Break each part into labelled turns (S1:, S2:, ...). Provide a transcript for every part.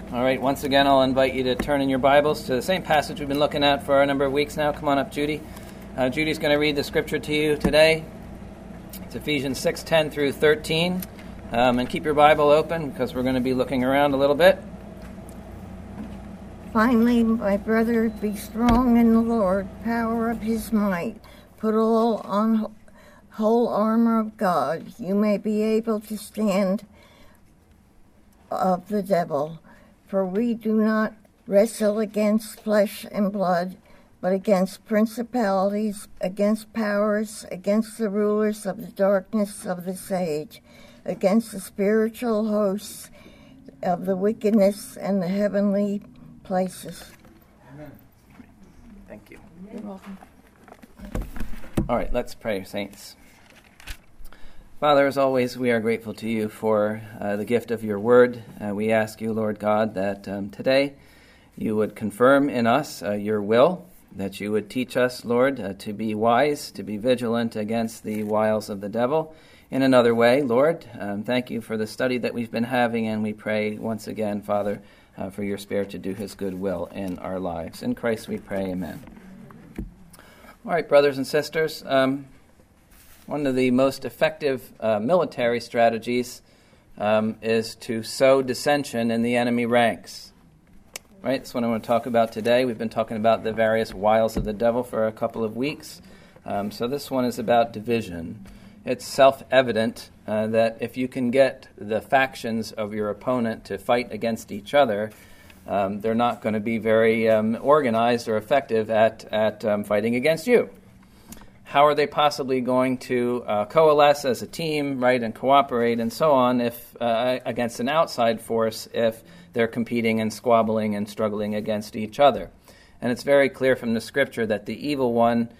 S1: All right, once again, I'll invite you to turn in your Bibles to the same passage we've been looking at for a number of weeks now. Come on up, Judy. Judy's going to read the scripture to you today. It's Ephesians 6:10 through 13. And keep your Bible open because we're going to be looking around a little bit.
S2: Finally, my brother, be strong in the Lord, power of his might. Put all on whole armor of God. You may be able to stand of the devil. For we do not wrestle against flesh and blood, but against principalities, against powers, against the rulers of the darkness of this age, against the spiritual hosts of the wickedness in the heavenly places.
S1: Amen. Thank you.
S2: You're welcome.
S1: All right, let's pray, saints. Father, as always, we are grateful to you for the gift of your word. We ask you, Lord God, that today you would confirm in us your will, that you would teach us, Lord, to be wise, to be vigilant against the wiles of the devil. In another way, Lord, thank you for the study that we've been having, and we pray once again, Father, for your Spirit to do his good will in our lives. In Christ we pray, amen. All right, brothers and sisters, one of the most effective military strategies is to sow dissension in the enemy ranks. Right? That's what I want to talk about today. We've been talking about the various wiles of the devil for a couple of weeks. So this one is about division. It's self-evident that if you can get the factions of your opponent to fight against each other, they're not going to be very organized or effective at fighting against you. How are they possibly going to coalesce as a team, right, and cooperate and so on if against an outside force if they're competing and squabbling and struggling against each other? And it's very clear from the scripture that the evil one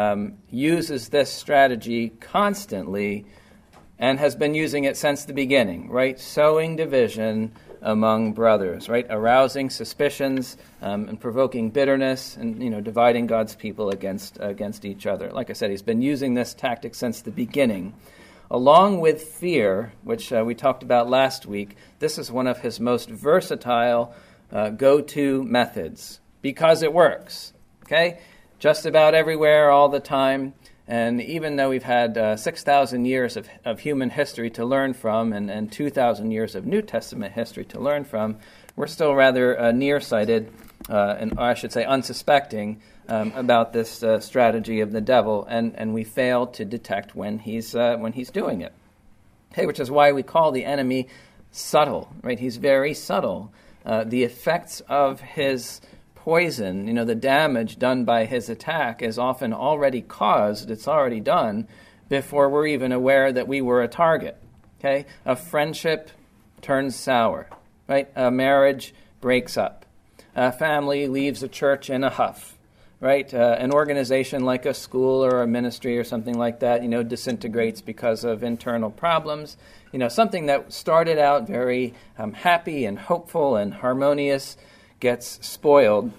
S1: uses this strategy constantly and has been using it since the beginning, right? Sowing division among brothers, right? Arousing suspicions and provoking bitterness and, dividing God's people against each other. Like I said, he's been using this tactic since the beginning. Along with fear, which we talked about last week, this is one of his most versatile go-to methods because it works, okay? Just about everywhere, all the time. And even though we've had 6,000 years of human history to learn from and 2,000 years of New Testament history to learn from, we're still rather nearsighted, and I should say unsuspecting, about this strategy of the devil, and we fail to detect when he's doing it. Okay, which is why we call the enemy subtle, right? He's very subtle. The effects of his poison, the damage done by his attack is often already caused, it's already done, before we're even aware that we were a target. Okay? A friendship turns sour, right? A marriage breaks up. A family leaves a church in a huff, right? An organization like a school or a ministry or something like that, disintegrates because of internal problems. Something that started out very happy and hopeful and harmonious gets spoiled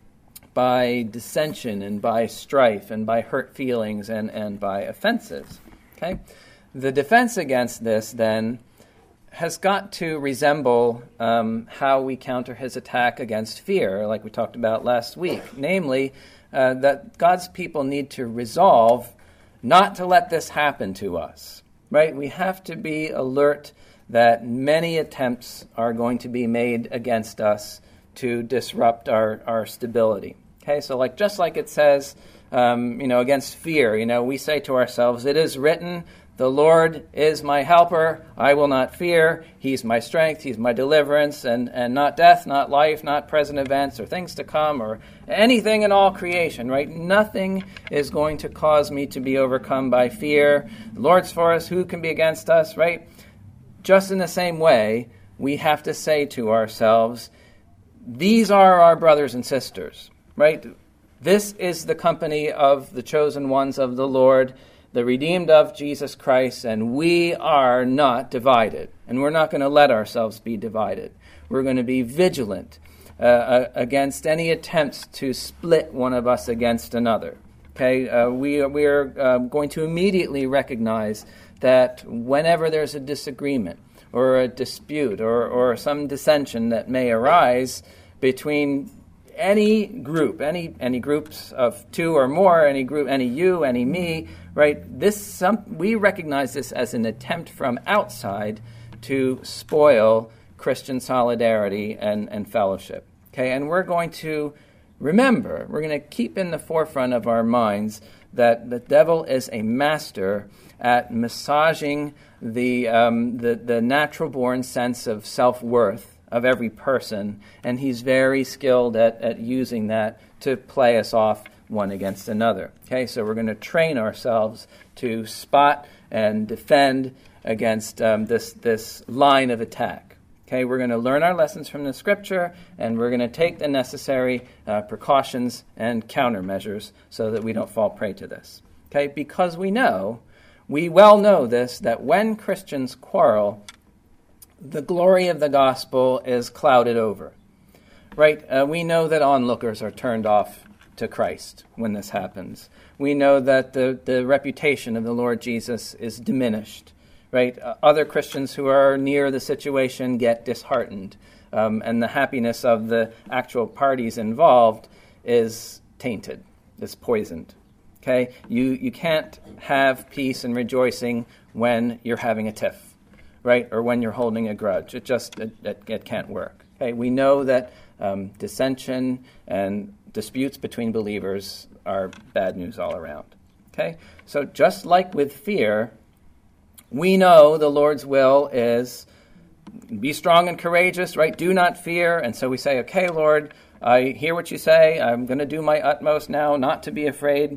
S1: by dissension and by strife and by hurt feelings and by offenses. Okay? The defense against this, then, has got to resemble how we counter his attack against fear, like we talked about last week. Namely, that God's people need to resolve not to let this happen to us. Right? We have to be alert that many attempts are going to be made against us to disrupt our stability. Okay, so just like it says, against fear, we say to ourselves, it is written, the Lord is my helper, I will not fear, he's my strength, he's my deliverance, and not death, not life, not present events, or things to come, or anything in all creation, right? Nothing is going to cause me to be overcome by fear. The Lord's for us, who can be against us, right? Just in the same way, we have to say to ourselves, these are our brothers and sisters, right? This is the company of the chosen ones of the Lord, the redeemed of Jesus Christ, and we are not divided. And we're not going to let ourselves be divided. We're going to be vigilant against any attempts to split one of us against another. Okay, we are going to immediately recognize that whenever there's a disagreement, or a dispute or some dissension that may arise between any group, any groups of two or more, any group, any you, any me, right? We recognize this as an attempt from outside to spoil Christian solidarity and fellowship. Okay, and we're going to remember, we're going to keep in the forefront of our minds that the devil is a master at massaging the natural-born sense of self-worth of every person, and he's very skilled at using that to play us off one against another. Okay, so we're going to train ourselves to spot and defend against this line of attack. Okay, we're going to learn our lessons from the Scripture, and we're going to take the necessary precautions and countermeasures so that we don't fall prey to this. Okay, because we well know this, that when Christians quarrel, the glory of the gospel is clouded over, right? We know that onlookers are turned off to Christ when this happens. We know that the reputation of the Lord Jesus is diminished, right? Other Christians who are near the situation get disheartened, and the happiness of the actual parties involved is tainted, is poisoned. Okay? You can't have peace and rejoicing when you're having a tiff, right? Or when you're holding a grudge. It can't work. Okay? We know that dissension and disputes between believers are bad news all around. Okay? So just like with fear, we know the Lord's will is be strong and courageous, right? Do not fear. And so we say, okay, Lord, I hear what you say. I'm going to do my utmost now not to be afraid.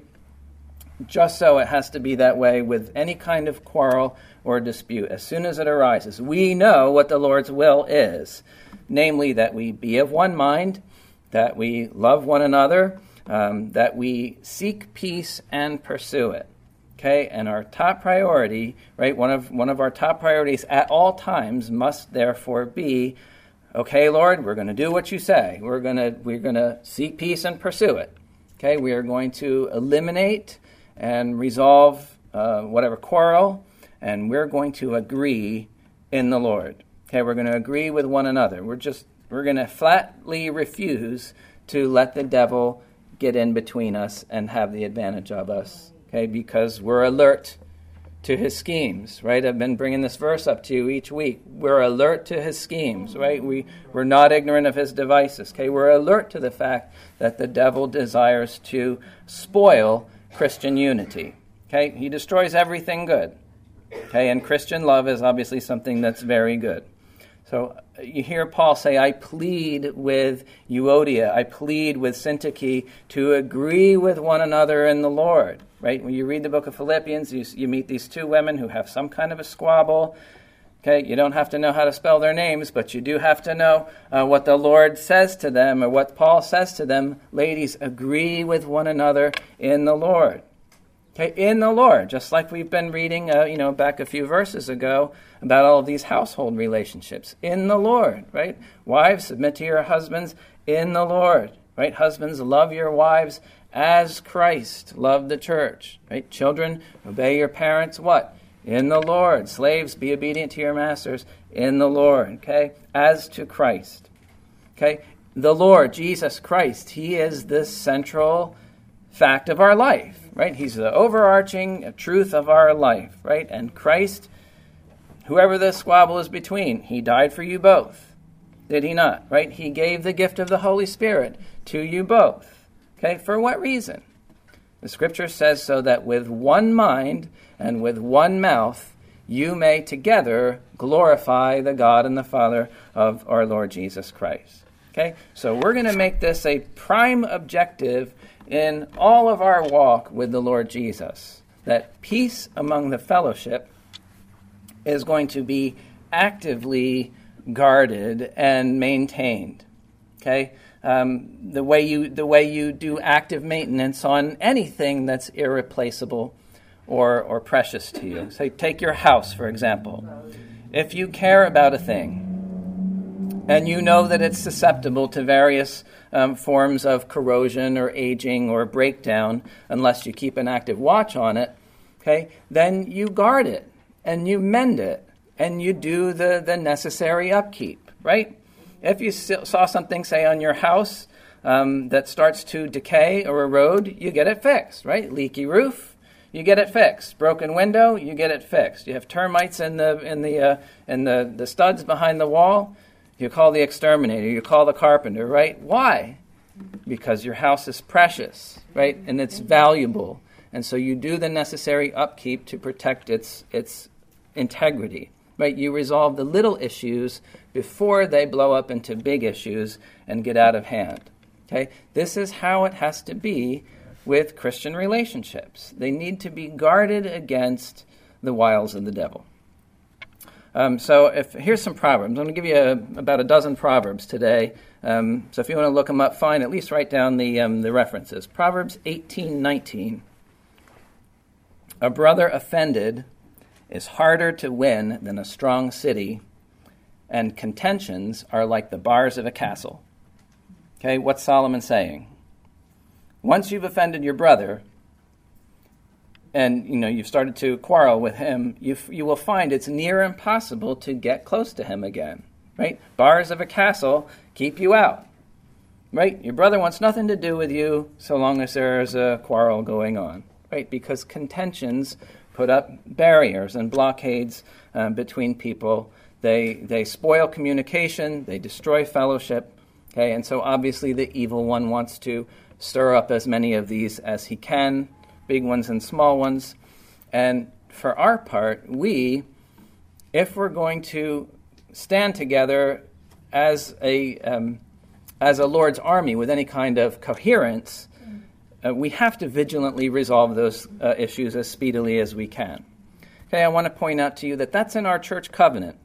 S1: Just so it has to be that way with any kind of quarrel or dispute. As soon as it arises, we know what the Lord's will is, namely that we be of one mind, that we love one another, that we seek peace and pursue it. Okay, and our top priority, right? One of our top priorities at all times must therefore be, okay, Lord, we're going to do what you say. We're going to seek peace and pursue it. Okay, we are going to eliminate and resolve whatever quarrel, and we're going to agree in the Lord. Okay, we're going to agree with one another. We're going to flatly refuse to let the devil get in between us and have the advantage of us. Okay, because we're alert to his schemes, right? I've been bringing this verse up to you each week. We're alert to his schemes, right? We're not ignorant of his devices. Okay, we're alert to the fact that the devil desires to spoil Christian unity. Okay, he destroys everything good. Okay, and Christian love is obviously something that's very good. So you hear Paul say, I plead with Euodia, I plead with Syntyche to agree with one another in the Lord. Right? When you read the book of Philippians, you meet these two women who have some kind of a squabble. Okay, you don't have to know how to spell their names, but you do have to know what the Lord says to them or what Paul says to them. Ladies, agree with one another in the Lord. Okay, in the Lord, just like we've been reading, back a few verses ago about all of these household relationships. In the Lord, right? Wives, submit to your husbands in the Lord, right? Husbands, love your wives as Christ loved the church, right? Children, obey your parents, what? In the Lord. Slaves, be obedient to your masters in the Lord, okay? As to Christ, okay? The Lord, Jesus Christ, he is the central fact of our life, right? He's the overarching truth of our life, right? And Christ, whoever the squabble is between, he died for you both, did he not, right? He gave the gift of the Holy Spirit to you both. Okay, for what reason? The Scripture says so that with one mind and with one mouth you may together glorify the God and the Father of our Lord Jesus Christ. Okay, so we're going to make this a prime objective in all of our walk with the Lord Jesus, that peace among the fellowship is going to be actively guarded and maintained. Okay? The way you do active maintenance on anything that's irreplaceable or precious to you. So take your house, for example. If you care about a thing and you know that it's susceptible to various forms of corrosion or aging or breakdown unless you keep an active watch on it, okay, then you guard it and you mend it and you do the necessary upkeep, right? If you saw something, say, on your house that starts to decay or erode, you get it fixed, right? Leaky roof, you get it fixed. Broken window, you get it fixed. You have termites in the studs behind the wall, you call the exterminator, you call the carpenter, right? Why? Because your house is precious, right? And it's valuable. And so you do the necessary upkeep to protect its integrity, right? You resolve the little issues before they blow up into big issues and get out of hand, okay? This is how it has to be with Christian relationships. They need to be guarded against the wiles of the devil. Here's some Proverbs. I'm going to give you about a dozen Proverbs today. So if you want to look them up, fine. At least write down the references. Proverbs 18:19. A brother offended is harder to win than a strong city, and contentions are like the bars of a castle. Okay, what's Solomon saying? Once you've offended your brother, and you've started to quarrel with him, you will find it's near impossible to get close to him again, right? Bars of a castle keep you out, right? Your brother wants nothing to do with you so long as there's a quarrel going on, right? Because contentions put up barriers and blockades between people. They spoil communication, they destroy fellowship, okay? And so obviously the evil one wants to stir up as many of these as he can, big ones and small ones. And for our part, if we're going to stand together as a Lord's army with any kind of coherence, we have to vigilantly resolve those issues as speedily as we can. Okay, I want to point out to you that that's in our church covenant.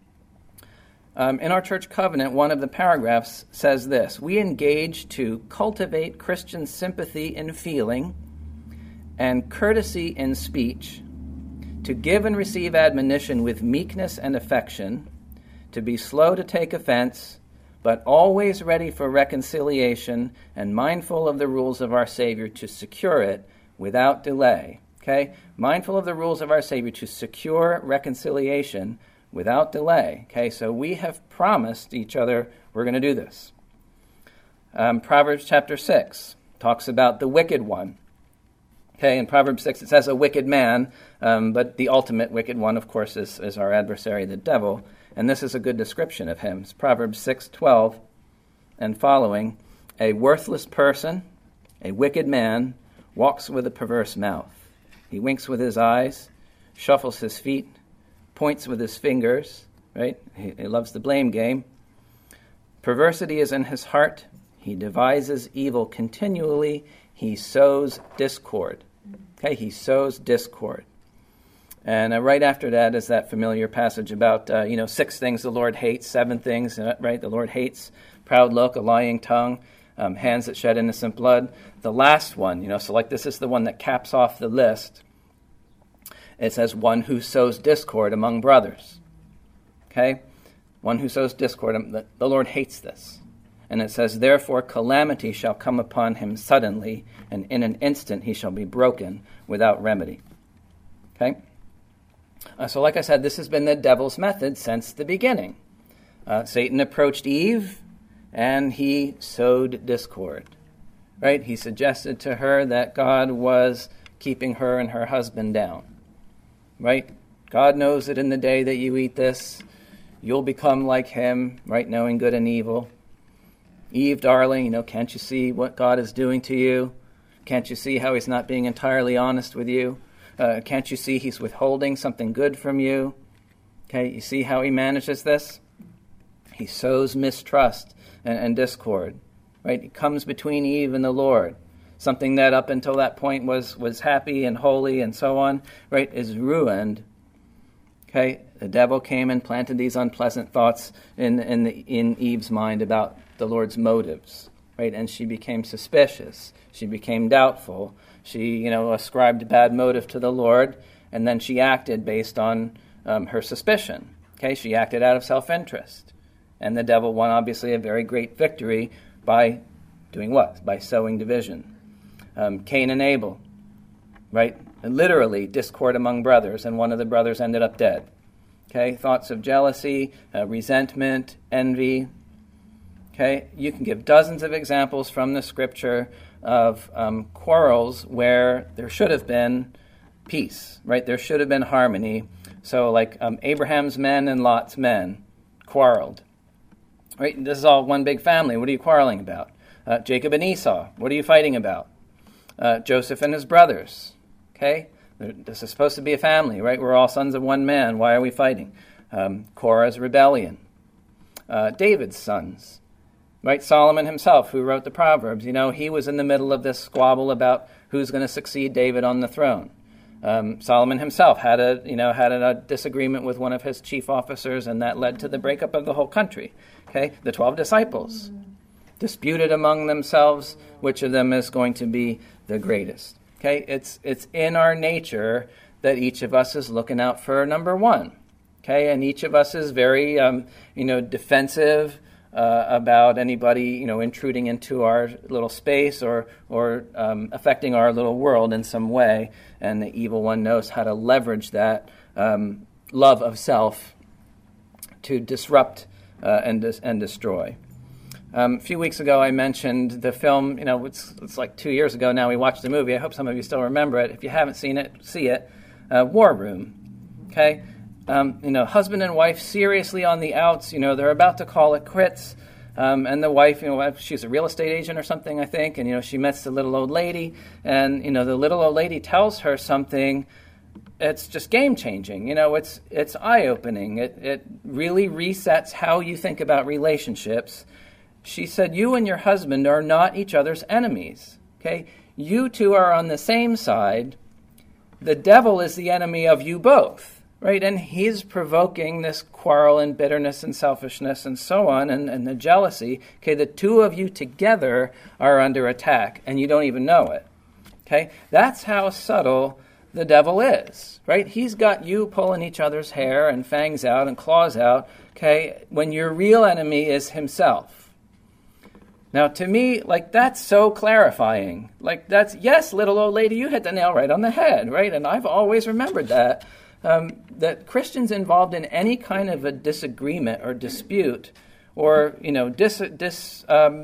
S1: In our church covenant, one of the paragraphs says this: we engage to cultivate Christian sympathy in feeling and courtesy in speech, to give and receive admonition with meekness and affection, to be slow to take offense, but always ready for reconciliation and mindful of the rules of our Savior to secure it without delay. Okay? Mindful of the rules of our Savior to secure reconciliation without delay. Okay, so we have promised each other we're going to do this. Proverbs chapter 6 talks about the wicked one. Okay, in Proverbs 6 it says a wicked man, but the ultimate wicked one, of course, is our adversary, the devil. And this is a good description of him. It's Proverbs 6:12 and following. A worthless person, a wicked man, walks with a perverse mouth. He winks with his eyes, shuffles his feet, points with his fingers, right? He loves the blame game. Perversity is in his heart. He devises evil continually. He sows discord. Okay, he sows discord. And right after that is that familiar passage about, 6 things the Lord hates, 7 things, right? The Lord hates proud look, a lying tongue, hands that shed innocent blood. The last one, so like this is the one that caps off the list. It says one who sows discord among brothers. Okay? One who sows discord. The Lord hates this. And it says, therefore calamity shall come upon him suddenly, and in an instant he shall be broken without remedy. Okay? So like I said, this has been the devil's method since the beginning. Satan approached Eve, and he sowed discord. Right? He suggested to her that God was keeping her and her husband down. Right? God knows that in the day that you eat this, you'll become like him, right, knowing good and evil. Eve, darling, can't you see what God is doing to you? Can't you see how he's not being entirely honest with you? Can't you see he's withholding something good from you? Okay, you see how he manages this? He sows mistrust and discord, right? He comes between Eve and the Lord. Something that up until that point was happy and holy and so on, right, is ruined. Okay, the devil came and planted these unpleasant thoughts in Eve's mind about the Lord's motives, right? And she became suspicious. She became doubtful. She, ascribed a bad motive to the Lord, and then she acted based on her suspicion. Okay, she acted out of self-interest. And the devil won, obviously, a very great victory by doing what? By sowing division. Cain and Abel, right? And literally discord among brothers, and one of the brothers ended up dead. Okay, thoughts of jealousy, resentment, envy. Okay, you can give dozens of examples from the scripture of quarrels where there should have been peace, right? There should have been harmony. So like Abraham's men and Lot's men quarreled, right? This is all one big family. What are you quarreling about? Jacob and Esau, what are you fighting about? Joseph and his brothers, okay? This is supposed to be a family, right? We're all sons of one man. Why are we fighting? Korah's rebellion. David's sons, right? Solomon himself, who wrote the Proverbs, he was in the middle of this squabble about who's going to succeed David on the throne. Solomon himself had a disagreement with one of his chief officers, and that led to the breakup of the whole country. Okay, the 12 disciples disputed among themselves which of them is going to be the greatest. Okay, it's in our nature that each of us is looking out for number one. Okay, and each of us is very defensive about anybody intruding into our little space or affecting our little world in some way. And the evil one knows how to leverage that love of self to disrupt and destroy. A few weeks ago, I mentioned the film. It's like 2 years ago now. We watched the movie. I hope some of you still remember it. If you haven't seen it, see it. War Room. Okay. Husband and wife seriously on the outs. They're about to call it quits. And the wife, she's a real estate agent or something, I think. And, she meets the little old lady. And, the little old lady tells her something. It's just game-changing. It's eye-opening. It really resets how you think about relationships. She said, you and your husband are not each other's enemies. Okay? You two are on the same side. The devil is the enemy of you both. Right, and he's provoking this quarrel and bitterness and selfishness and so on, and the jealousy. Okay, the two of you together are under attack, and you don't even know it. Okay, that's how subtle the devil is. Right, he's got you pulling each other's hair and fangs out and claws out. Okay, when your real enemy is himself. Now, to me, that's so clarifying. Yes, little old lady, you hit the nail right on the head. Right, and I've always remembered that. That Christians involved in any kind of a disagreement or dispute or, difference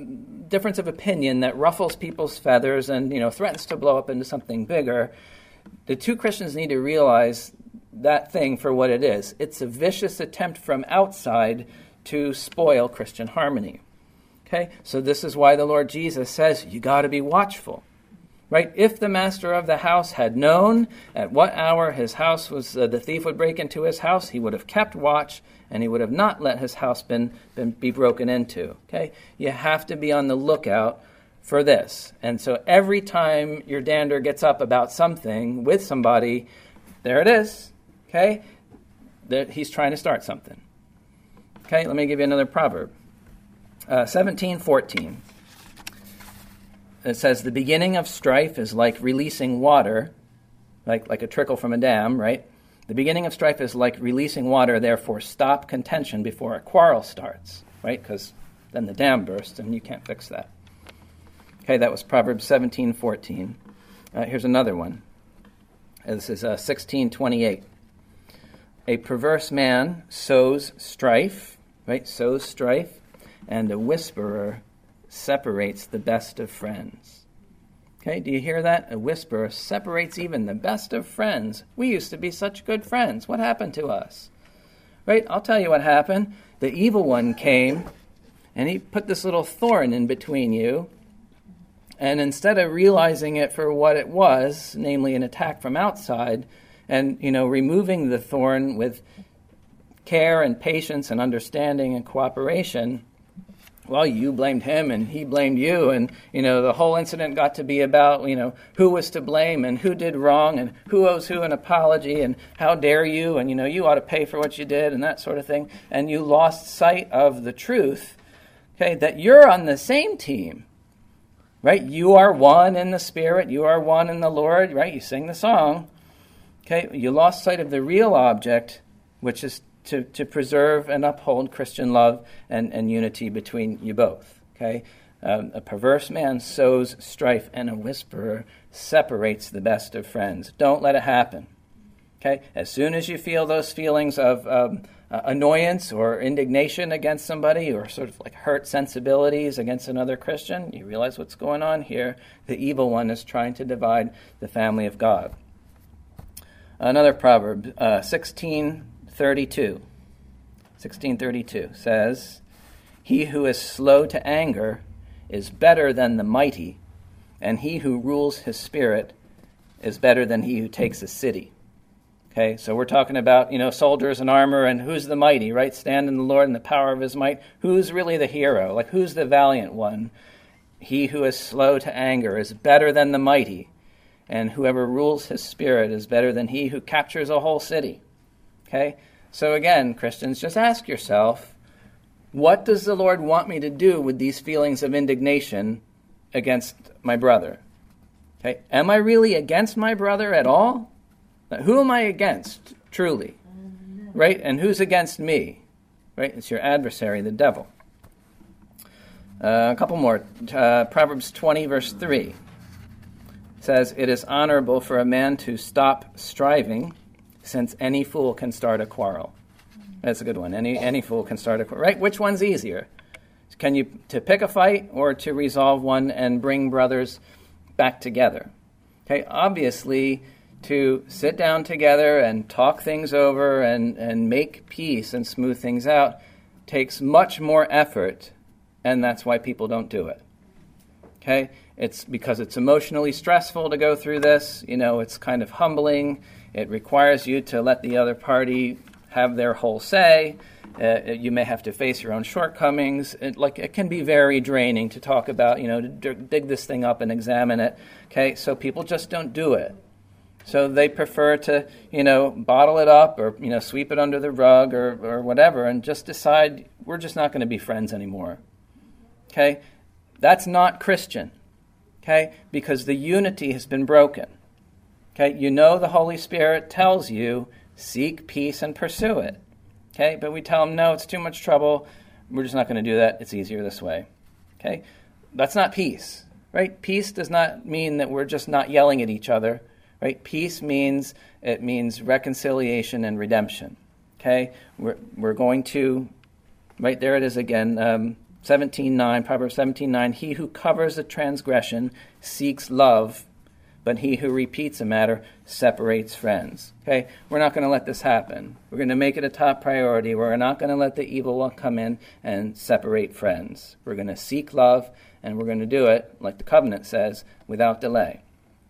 S1: of opinion that ruffles people's feathers and, threatens to blow up into something bigger, the two Christians need to realize that thing for what it is. It's a vicious attempt from outside to spoil Christian harmony. Okay? So this is why the Lord Jesus says, you got to be watchful. Right? If the master of the house had known at what hour his house was, the thief would break into his house, he would have kept watch, and he would have not let his house be broken into. Okay? You have to be on the lookout for this. And so every time your dander gets up about something with somebody, there it is. Okay? He's trying to start something. Okay? Let me give you another proverb. 17:14. It says, the beginning of strife is like releasing water, like a trickle from a dam, right? The beginning of strife is like releasing water, therefore stop contention before a quarrel starts, right? Because then the dam bursts and you can't fix that. Okay, that was Proverbs 17:14. Here's another one. This is 16:28. A perverse man sows strife, right? Sows strife, and a whisperer separates the best of friends. Okay, do you hear that? A whisperer separates even the best of friends. We used to be such good friends. What happened to us? Right? I'll tell you what happened. The evil one came, and he put this little thorn in between you, and instead of realizing it for what it was, namely an attack from outside, and, removing the thorn with care and patience and understanding and cooperation, well, you blamed him and he blamed you, and, the whole incident got to be about, who was to blame and who did wrong and who owes who an apology and how dare you, and, you ought to pay for what you did and that sort of thing. And you lost sight of the truth, okay, that you're on the same team, right? You are one in the Spirit. You are one in the Lord, right? You sing the song, okay? You lost sight of the real object, which is to preserve and uphold Christian love and unity between you both. Okay, a perverse man sows strife, and a whisperer separates the best of friends. Don't let it happen. Okay? As soon as you feel those feelings of annoyance or indignation against somebody, or sort of like hurt sensibilities against another Christian, you realize what's going on here. The evil one is trying to divide the family of God. Another proverb, 16:32 says, "He who is slow to anger is better than the mighty, and he who rules his spirit is better than he who takes a city." Okay, so we're talking about, soldiers in armor, and who's the mighty, right? Stand in the Lord in the power of his might. Who's really the hero? Like, who's the valiant one? He who is slow to anger is better than the mighty, and whoever rules his spirit is better than he who captures a whole city. Okay, so again, Christians, just ask yourself, what does the Lord want me to do with these feelings of indignation against my brother? Okay, am I really against my brother at all? Who am I against, truly? Right? And who's against me? Right? It's your adversary, the devil. A couple more. Proverbs 20, verse 3 says, "It is honorable for a man to stop striving, since any fool can start a quarrel." That's a good one. Any fool can start a quarrel. Right? Which one's easier? To pick a fight or to resolve one and bring brothers back together? Okay, obviously, to sit down together and talk things over and make peace and smooth things out takes much more effort, and that's why people don't do it. Okay? It's because it's emotionally stressful to go through this. It's kind of humbling. It requires you to let the other party have their whole say. You may have to face your own shortcomings. It can be very draining to talk about, to dig this thing up and examine it. Okay? So people just don't do it. So they prefer to, bottle it up or, sweep it under the rug or whatever and just decide we're just not going to be friends anymore. Okay? That's not Christian. Okay? Because the unity has been broken. Okay? The Holy Spirit tells you, seek peace and pursue it. Okay? But we tell them, no, it's too much trouble. We're just not going to do that. It's easier this way. Okay? That's not peace. Right? Peace does not mean that we're just not yelling at each other. Right? Peace means reconciliation and redemption. Okay? We're going to, right there it is again, 17:9, Proverbs 17:9, "He who covers a transgression seeks love, but he who repeats a matter separates friends." Okay? We're not going to let this happen. We're going to make it a top priority. We're not going to let the evil one come in and separate friends. We're going to seek love, and we're going to do it, like the covenant says, without delay.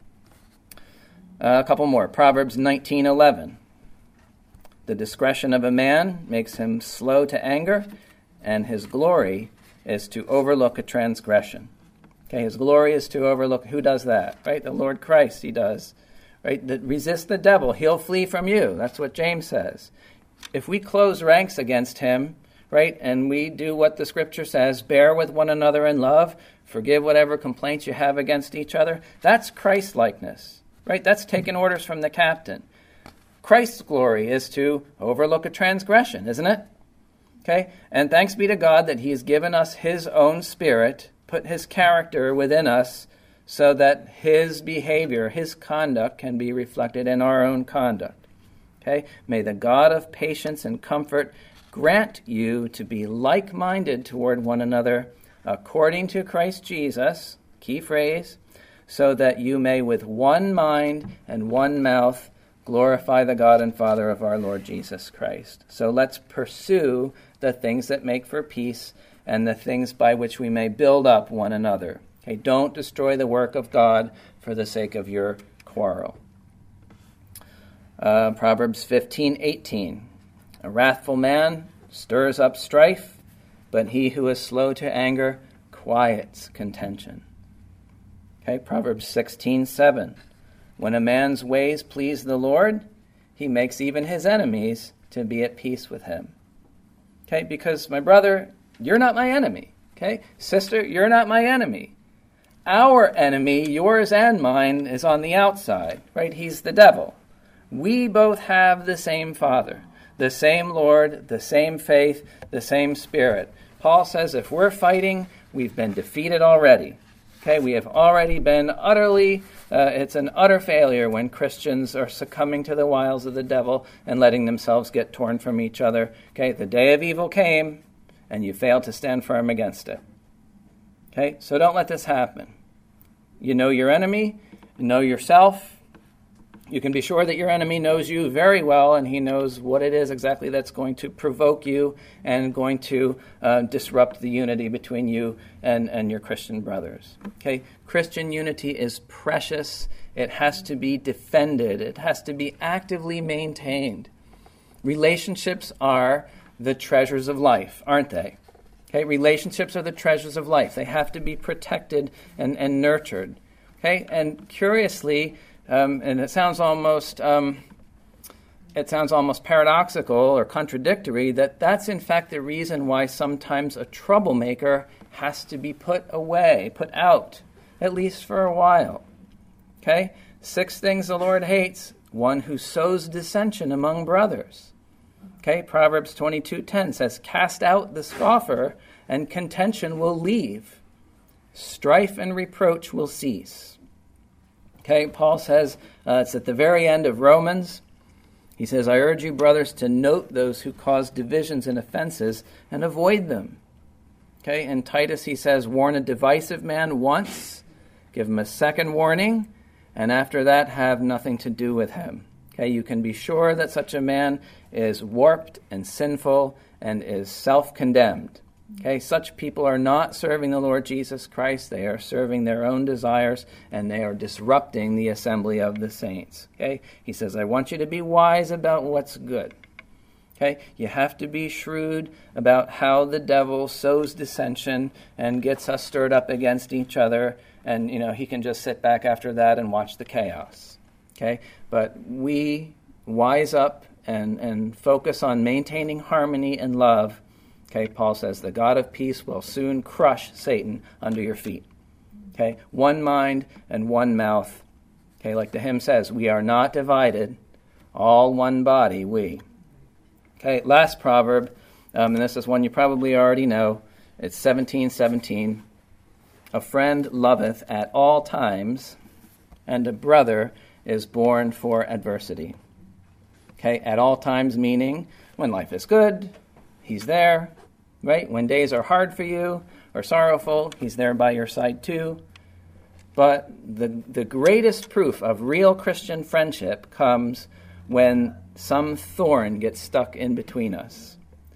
S1: A couple more. Proverbs 19:11. "The discretion of a man makes him slow to anger, and his glory is to overlook a transgression." Okay, his glory is to overlook. Who does that? Right? The Lord Christ, he does. Right? Resist the devil, he'll flee from you. That's what James says. If we close ranks against him, right, and we do what the Scripture says, bear with one another in love, forgive whatever complaints you have against each other, that's Christ-likeness. Right? That's taking orders from the captain. Christ's glory is to overlook a transgression, isn't it? Okay? And thanks be to God that he has given us his own Spirit, put his character within us, so that his behavior, his conduct can be reflected in our own conduct. Okay? May the God of patience and comfort grant you to be like-minded toward one another according to Christ Jesus, key phrase, so that you may with one mind and one mouth glorify the God and Father of our Lord Jesus Christ. So let's pursue the things that make for peace and the things by which we may build up one another. Okay, don't destroy the work of God for the sake of your quarrel. Proverbs 15:18. "A wrathful man stirs up strife, but he who is slow to anger quiets contention." Okay, Proverbs 16:7. "When a man's ways please the Lord, he makes even his enemies to be at peace with him." Okay, because my brother, you're not my enemy. Okay, sister, you're not my enemy. Our enemy, yours and mine, is on the outside, right? He's the devil. We both have the same Father, the same Lord, the same faith, the same Spirit. Paul says if we're fighting, we've been defeated already. Okay, we have already been it's an utter failure when Christians are succumbing to the wiles of the devil and letting themselves get torn from each other. Okay, the day of evil came, and you failed to stand firm against it. Okay, so don't let this happen. You know your enemy, you know yourself. You can be sure that your enemy knows you very well, and he knows what it is exactly that's going to provoke you and going to disrupt the unity between you and your Christian brothers. Okay, Christian unity is precious. It has to be defended. It has to be actively maintained. Relationships are the treasures of life, aren't they? Okay, relationships are the treasures of life. They have to be protected and nurtured. Okay, and curiously, and it sounds almost paradoxical or contradictory that's in fact the reason why sometimes a troublemaker has to be put away, put out, at least for a while. Okay, 6 things the Lord hates: one who sows dissension among brothers. Okay, Proverbs 22:10 says, "Cast out the scoffer, and contention will leave. Strife and reproach will cease." Okay, Paul says, it's at the very end of Romans. He says, "I urge you, brothers, to note those who cause divisions and offenses and avoid them." Okay, in Titus he says, "Warn a divisive man once, give him a second warning, and after that have nothing to do with him." Okay, you can be sure that such a man is warped and sinful and is self-condemned. Okay, such people are not serving the Lord Jesus Christ. They are serving their own desires, and they are disrupting the assembly of the saints. Okay, he says, "I want you to be wise about what's good." Okay, you have to be shrewd about how the devil sows dissension and gets us stirred up against each other, and he can just sit back after that and watch the chaos. Okay, but we wise up and focus on maintaining harmony and love. Okay, Paul says, "The God of peace will soon crush Satan under your feet." Okay, one mind and one mouth. Okay, like the hymn says, "We are not divided, all one body we." Okay, last proverb, and this is one you probably already know. It's 17:17. "A friend loveth at all times, and a brother is born for adversity." Okay, at all times meaning when life is good, he's there. Right? When days are hard for you or sorrowful, he's there by your side too. But the greatest proof of real Christian friendship comes when some thorn gets stuck in between us.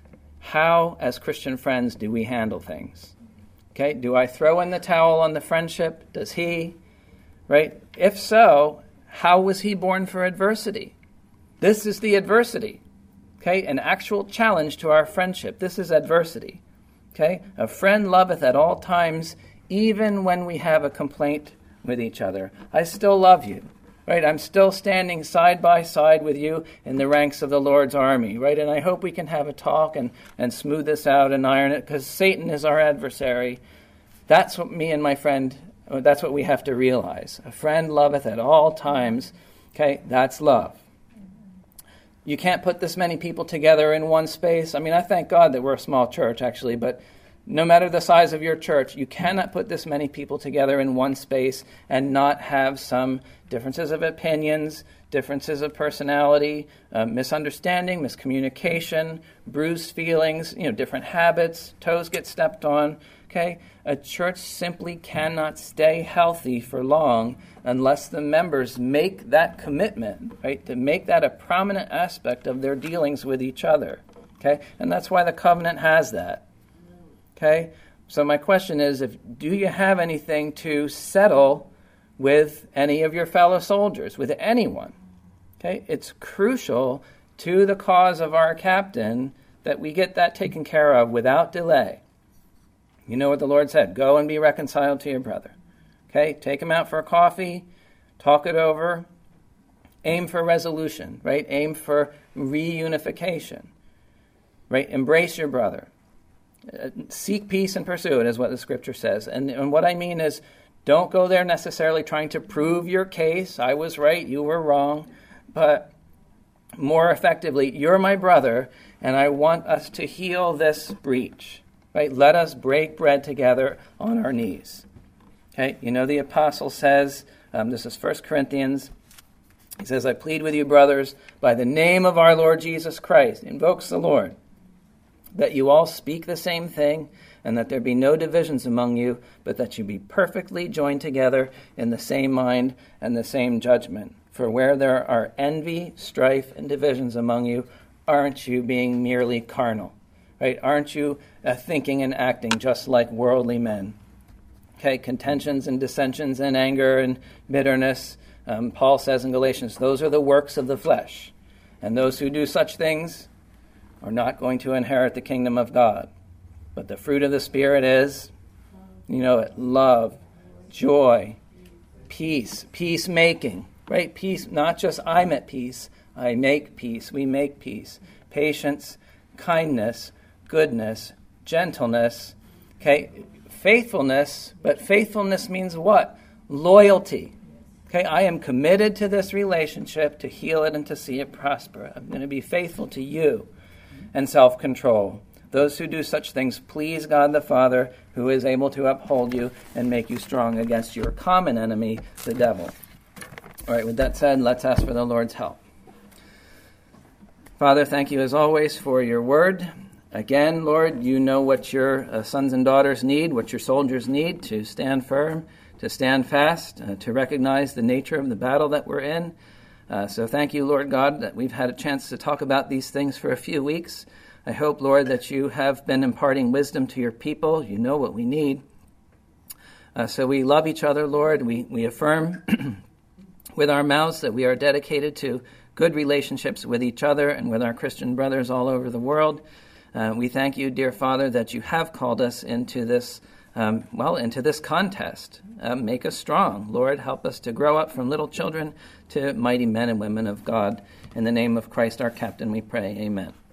S1: How, as Christian friends, do we handle things? Okay, do I throw in the towel on the friendship? Does he? Right? If so, how was he born for adversity? This is the adversity. Okay, an actual challenge to our friendship. This is adversity. Okay, a friend loveth at all times, even when we have a complaint with each other. I still love you. Right, I'm still standing side by side with you in the ranks of the Lord's army. Right, and I hope we can have a talk and smooth this out and iron it, because Satan is our adversary. That's what me and my friend, that's what we have to realize. A friend loveth at all times. Okay, that's love. You can't put this many people together in one space. I mean, I thank God that we're a small church, actually, but no matter the size of your church, you cannot put this many people together in one space and not have some differences of opinions, differences of personality, misunderstanding, miscommunication, bruised feelings, different habits, toes get stepped on. Okay? A church simply cannot stay healthy for long unless the members make that commitment, right, to make that a prominent aspect of their dealings with each other. Okay? And that's why the covenant has that. Okay? So my question is, do you have anything to settle with any of your fellow soldiers, with anyone? Okay? It's crucial to the cause of our captain that we get that taken care of without delay. You know what the Lord said, "Go and be reconciled to your brother." Okay? Take him out for a coffee, talk it over, aim for resolution, right? Aim for reunification, right? Embrace your brother. Seek peace and pursue it is what the scripture says. And what I mean is, don't go there necessarily trying to prove your case. I was right, you were wrong. But more effectively, you're my brother, and I want us to heal this breach. Right? Let us break bread together on our knees. Okay, you know the apostle says, this is 1 Corinthians, he says, I plead with you, brothers, by the name of our Lord Jesus Christ, invokes the Lord, that you all speak the same thing, and that there be no divisions among you, but that you be perfectly joined together in the same mind and the same judgment. For where there are envy, strife, and divisions among you, aren't you being merely carnal? Right? Aren't you thinking and acting just like worldly men? Okay, contentions and dissensions and anger and bitterness. Paul says in Galatians, those are the works of the flesh. And those who do such things are not going to inherit the kingdom of God. But the fruit of the Spirit is, you know it, love, joy, peace, peacemaking, right? Peace, not just I'm at peace, I make peace, we make peace. Patience, kindness, goodness, gentleness, okay? Faithfulness, but faithfulness means what? Loyalty. Okay, I am committed to this relationship to heal it and to see it prosper. I'm going to be faithful to you. And self-control. Those who do such things please God the Father, who is able to uphold you and make you strong against your common enemy, the devil. All right, with that said, let's ask for the Lord's help. Father, thank you as always for your word. Again, Lord, you know what your sons and daughters need, what your soldiers need to stand firm, to stand fast, to recognize the nature of the battle that we're in. So thank you, Lord God, that we've had a chance to talk about these things for a few weeks. I hope, Lord, that you have been imparting wisdom to your people. You know what we need. So we love each other, Lord. We affirm with our mouths that we are dedicated to good relationships with each other and with our Christian brothers all over the world. We thank you, dear Father, that you have called us into this into this contest. Make us strong. Lord, help us to grow up from little children to mighty men and women of God. In the name of Christ our Captain, we pray. Amen.